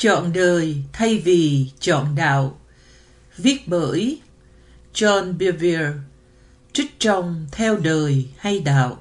Chọn đời thay vì chọn đạo. Viết bởi John Bevere. Trích trong Theo đời hay đạo.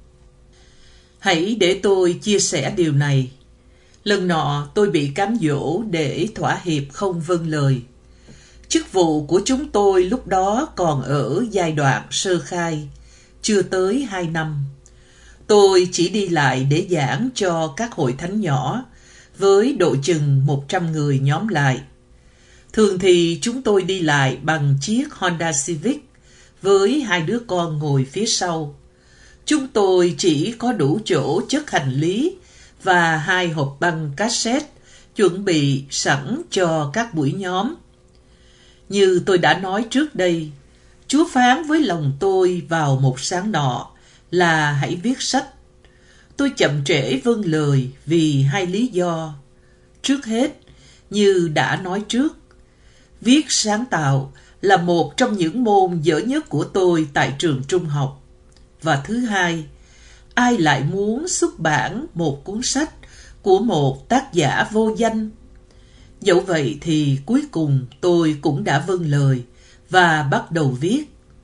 Hãy để tôi chia sẻ điều này. Lần nọ tôi bị cám dỗ để thỏa hiệp không vâng lời. Chức vụ của chúng tôi lúc đó còn ở giai đoạn sơ khai, chưa tới 2 năm. Tôi chỉ đi lại để giảng cho các hội thánh nhỏ, với độ chừng 100 người nhóm lại. Thường thì chúng tôi đi lại bằng chiếc Honda Civic với 2 đứa con ngồi phía sau. Chúng tôi chỉ có đủ chỗ chất hành lý và 2 hộp băng cassette chuẩn bị sẵn cho các buổi nhóm. Như tôi đã nói trước đây, Chúa phán với lòng tôi vào một sáng nọ là hãy viết sách. Tôi chậm trễ vâng lời vì 2 lý do. Trước hết, như đã nói trước, viết sáng tạo là một trong những môn dở nhất của tôi tại trường trung học. Và thứ hai, ai lại muốn xuất bản một cuốn sách của một tác giả vô danh? Dẫu vậy thì cuối cùng tôi cũng đã vâng lời và bắt đầu viết.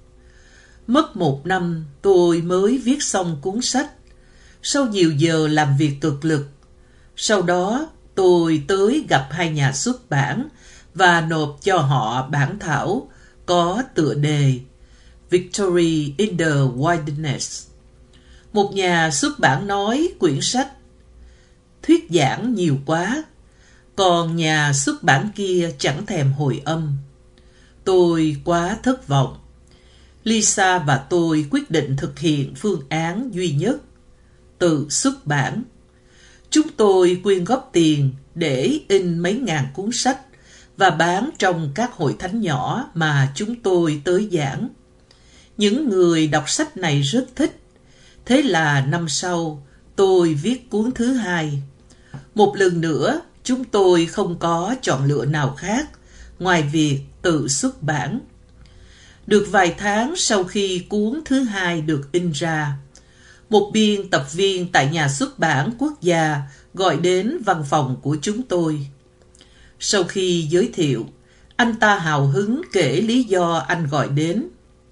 Mất 1 năm tôi mới viết xong cuốn sách, sau nhiều giờ làm việc cực lực. Sau đó tôi tới gặp 2 nhà xuất bản và nộp cho họ bản thảo có tựa đề Victory in the Wilderness. Một nhà xuất bản nói quyển sách thuyết giảng nhiều quá, còn nhà xuất bản kia chẳng thèm hồi âm. Tôi quá thất vọng. Lisa và tôi quyết định thực hiện phương án duy nhất, tự xuất bản. Chúng tôi quyên góp tiền để in mấy ngàn cuốn sách và bán trong các hội thánh nhỏ mà chúng tôi tới giảng. Những người đọc sách này rất thích. Thế là năm sau, tôi viết cuốn thứ 2. Một lần nữa, chúng tôi không có chọn lựa nào khác ngoài việc tự xuất bản. Được vài tháng sau khi cuốn thứ 2 được in ra, một biên tập viên tại nhà xuất bản quốc gia gọi đến văn phòng của chúng tôi. Sau khi giới thiệu, anh ta hào hứng kể lý do anh gọi đến.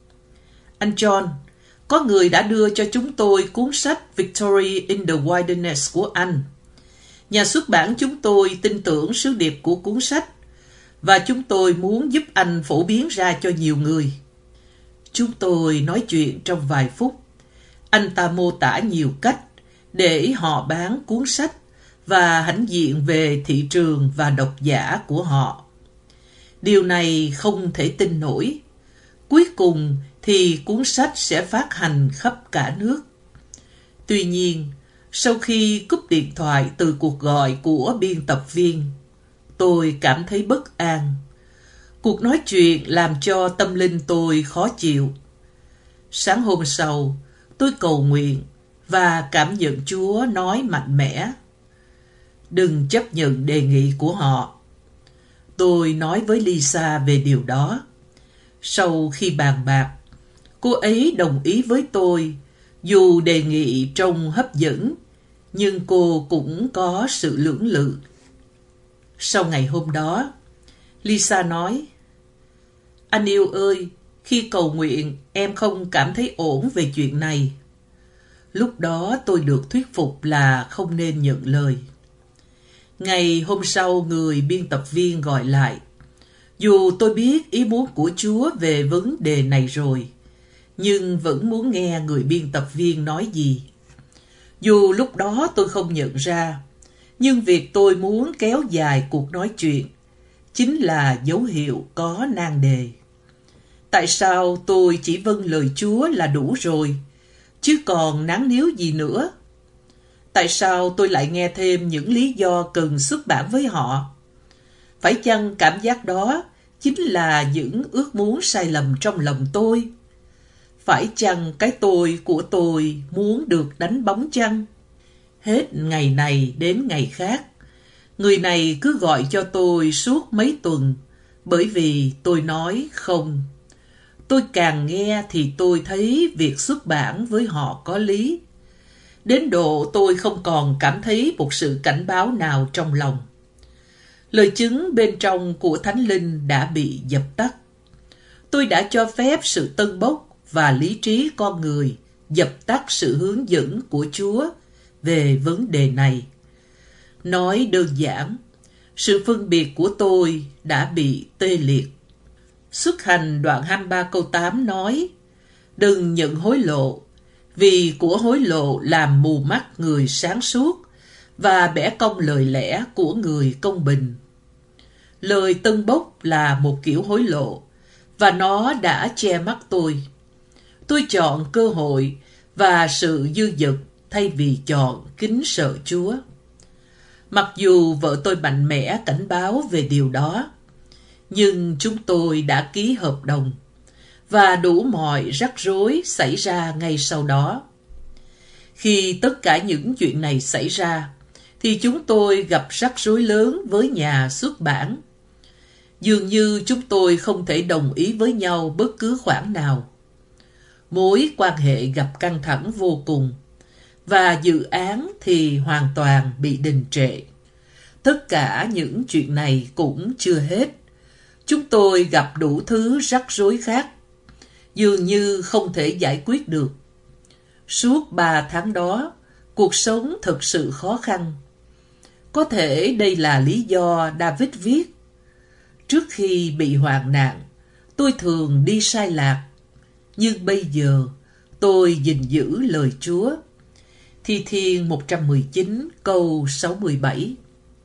Anh John, có người đã đưa cho chúng tôi cuốn sách Victory in the Wilderness của anh. Nhà xuất bản chúng tôi tin tưởng sứ điệp của cuốn sách và chúng tôi muốn giúp anh phổ biến ra cho nhiều người. Chúng tôi nói chuyện trong vài phút. Anh ta mô tả nhiều cách để họ bán cuốn sách và hãnh diện về thị trường và độc giả của họ. Điều này không thể tin nổi. Cuối cùng thì cuốn sách sẽ phát hành khắp cả nước. Tuy nhiên, sau khi cúp điện thoại từ cuộc gọi của biên tập viên, tôi cảm thấy bất an. Cuộc nói chuyện làm cho tâm linh tôi khó chịu. Sáng hôm sau, tôi cầu nguyện và cảm nhận Chúa nói mạnh mẽ: đừng chấp nhận đề nghị của họ. Tôi nói với Lisa về điều đó. Sau khi bàn bạc, cô ấy đồng ý với tôi, dù đề nghị trông hấp dẫn, nhưng cô cũng có sự lưỡng lự. Sau ngày hôm đó, Lisa nói: anh yêu ơi, khi cầu nguyện em không cảm thấy ổn về chuyện này. Lúc đó tôi được thuyết phục là không nên nhận lời. Ngày hôm sau, người biên tập viên gọi lại. Dù tôi biết ý muốn của Chúa về vấn đề này rồi, nhưng vẫn muốn nghe người biên tập viên nói gì. Dù lúc đó tôi không nhận ra, nhưng việc tôi muốn kéo dài cuộc nói chuyện chính là dấu hiệu có nan đề. Tại sao tôi chỉ vâng lời Chúa là đủ rồi, chứ còn nán níu gì nữa? Tại sao tôi lại nghe thêm những lý do cần xuất bản với họ? Phải chăng cảm giác đó chính là những ước muốn sai lầm trong lòng tôi? Phải chăng cái tôi của tôi muốn được đánh bóng chăng? Hết ngày này đến ngày khác, người này cứ gọi cho tôi suốt mấy tuần, bởi vì tôi nói không. Tôi càng nghe thì tôi thấy việc xuất bản với họ có lý. Đến độ tôi không còn cảm thấy một sự cảnh báo nào trong lòng. Lời chứng bên trong của Thánh Linh đã bị dập tắt. Tôi đã cho phép sự tân bốc và lý trí con người dập tắt sự hướng dẫn của Chúa về vấn đề này. Nói đơn giản, sự phân biệt của tôi đã bị tê liệt. Xuất Hành đoạn 23 câu 8 nói: đừng nhận hối lộ, vì của hối lộ làm mù mắt người sáng suốt và bẻ cong lời lẽ của người công bình. Lời tân bốc là một kiểu hối lộ, và nó đã che mắt tôi. Tôi chọn cơ hội và sự dư dật thay vì chọn kính sợ Chúa. Mặc dù vợ tôi mạnh mẽ cảnh báo về điều đó, nhưng chúng tôi đã ký hợp đồng, và đủ mọi rắc rối xảy ra ngay sau đó. Khi tất cả những chuyện này xảy ra, thì chúng tôi gặp rắc rối lớn với nhà xuất bản. Dường như chúng tôi không thể đồng ý với nhau bất cứ khoản nào. Mối quan hệ gặp căng thẳng vô cùng, và dự án thì hoàn toàn bị đình trệ. Tất cả những chuyện này cũng chưa hết. Chúng tôi gặp đủ thứ rắc rối khác, dường như không thể giải quyết được. Suốt 3 tháng đó, cuộc sống thật sự khó khăn. Có thể đây là lý do David viết: trước khi bị hoạn nạn, tôi thường đi sai lạc, nhưng bây giờ tôi gìn giữ lời Chúa. Thi Thiên 119 câu 67.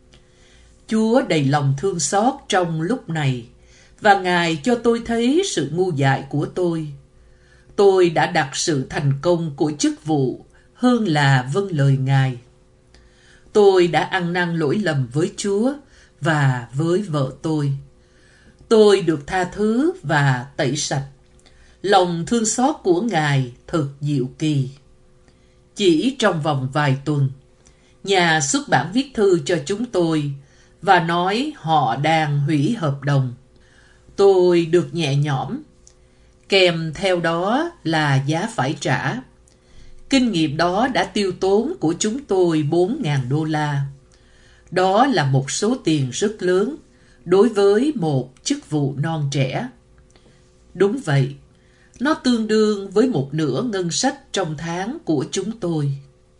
Chúa đầy lòng thương xót trong lúc này, và Ngài cho tôi thấy sự ngu dại của tôi. Tôi đã đặt sự thành công của chức vụ hơn là vâng lời Ngài. Tôi đã ăn năn lỗi lầm với Chúa và với vợ tôi. Tôi được tha thứ và tẩy sạch. Lòng thương xót của Ngài thật diệu kỳ. Chỉ trong vòng vài tuần, nhà xuất bản viết thư cho chúng tôi và nói họ đang hủy hợp đồng. Tôi được nhẹ nhõm. Kèm theo đó là giá phải trả. Kinh nghiệm đó đã tiêu tốn của chúng tôi $4.000. Đó là một số tiền rất lớn đối với một chức vụ non trẻ. Đúng vậy, nó tương đương với một nửa ngân sách trong tháng của chúng tôi.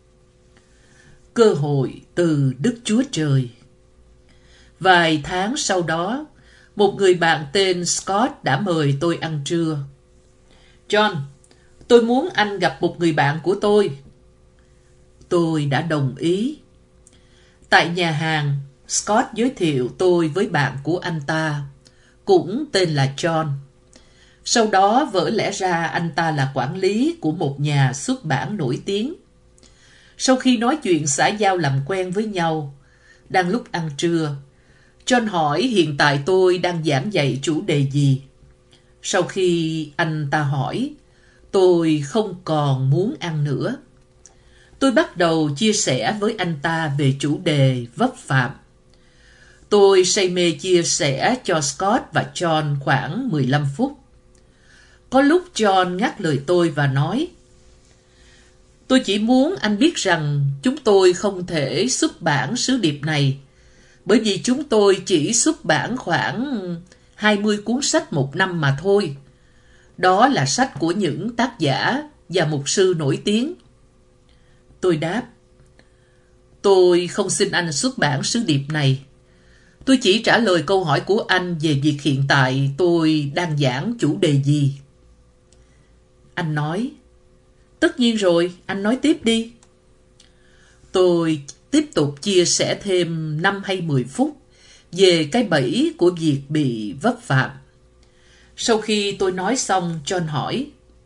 Cơ hội từ Đức Chúa Trời. Vài tháng sau đó, một người bạn tên Scott đã mời tôi ăn trưa. John, tôi muốn anh gặp một người bạn của tôi. Tôi đã đồng ý. Tại nhà hàng, Scott giới thiệu tôi với bạn của anh ta, cũng tên là John. Sau đó vỡ lẽ ra anh ta là quản lý của một nhà xuất bản nổi tiếng. Sau khi nói chuyện xã giao làm quen với nhau, đang lúc ăn trưa, John hỏi hiện tại tôi đang giảng dạy chủ đề gì. Sau khi anh ta hỏi, tôi không còn muốn ăn nữa. Tôi bắt đầu chia sẻ với anh ta về chủ đề vấp phạm. Tôi say mê chia sẻ cho Scott và John khoảng 15 phút. Có lúc John ngắt lời tôi và nói: tôi chỉ muốn anh biết rằng chúng tôi không thể xuất bản sứ điệp này, bởi vì chúng tôi chỉ xuất bản khoảng 20 cuốn sách một năm mà thôi. Đó là sách của những tác giả và mục sư nổi tiếng. Tôi đáp: tôi không xin anh xuất bản sứ điệp này. Tôi chỉ trả lời câu hỏi của anh về việc hiện tại tôi đang giảng chủ đề gì. Anh nói: tất nhiên rồi, anh nói tiếp đi. Tôi tiếp tục chia sẻ thêm 5 hay 10 phút về cái bẫy của việc bị vấp phạm. Sau khi tôi nói xong, John hỏi: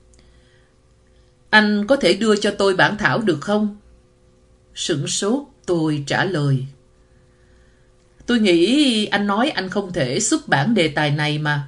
anh có thể đưa cho tôi bản thảo được không? Sửng sốt, tôi trả lời: tôi nghĩ anh nói anh không thể xuất bản đề tài này mà.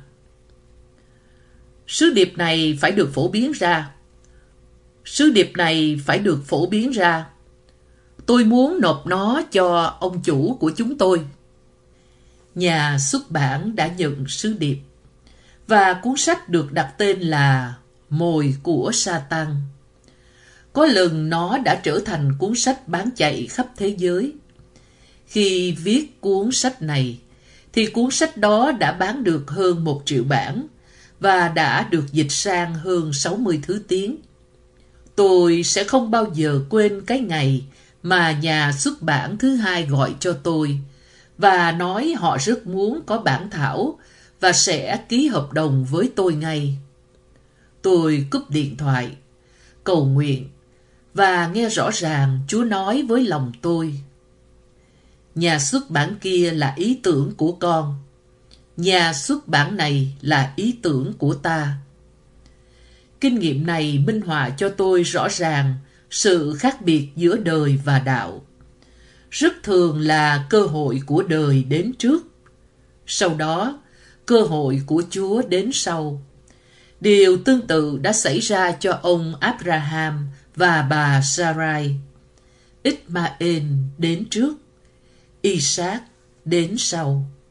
Sứ điệp này phải được phổ biến ra. Sứ điệp này phải được phổ biến ra. Tôi muốn nộp nó cho ông chủ của chúng tôi. Nhà xuất bản đã nhận sứ điệp, và cuốn sách được đặt tên là Mồi của Satan. Có lần nó đã trở thành cuốn sách bán chạy khắp thế giới. Khi viết cuốn sách này, thì cuốn sách đó đã bán được hơn 1 triệu bản và đã được dịch sang hơn 60 thứ tiếng. Tôi sẽ không bao giờ quên cái ngày mà nhà xuất bản thứ hai gọi cho tôi và nói họ rất muốn có bản thảo và sẽ ký hợp đồng với tôi ngay. Tôi cúp điện thoại, cầu nguyện và nghe rõ ràng Chúa nói với lòng tôi: nhà xuất bản kia là ý tưởng của con, nhà xuất bản này là ý tưởng của ta. Kinh nghiệm này minh họa cho tôi rõ ràng sự khác biệt giữa đời và đạo. Rất thường là cơ hội của đời đến trước, sau đó cơ hội của Chúa đến sau. Điều tương tự đã xảy ra cho ông Abraham và bà Sarai. Ismael đến trước, Isaac đến sau.